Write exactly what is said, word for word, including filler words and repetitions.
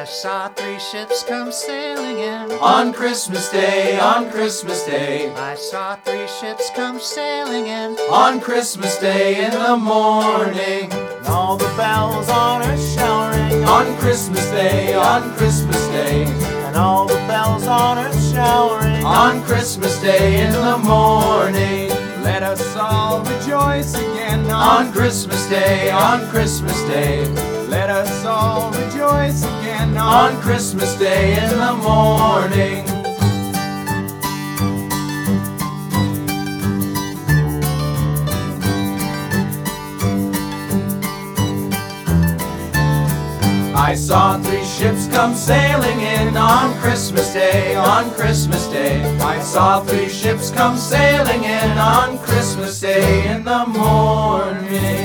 I saw three ships come sailing in. On Christmas Day, on Christmas Day, I saw three ships come sailing in. on Christmas Day in the morning. And all the bells on earth showering. On Christmas Day, on Christmas Day, And all the bells on earth showering. on Christmas Day in the morning. Let us all rejoice again On Christmas Day, on Christmas Day, Let us all rejoice again on Christmas Day in the morning. I saw three ships come sailing in on Christmas Day, on Christmas Day. I saw three ships come sailing in on Christmas Day in the morning.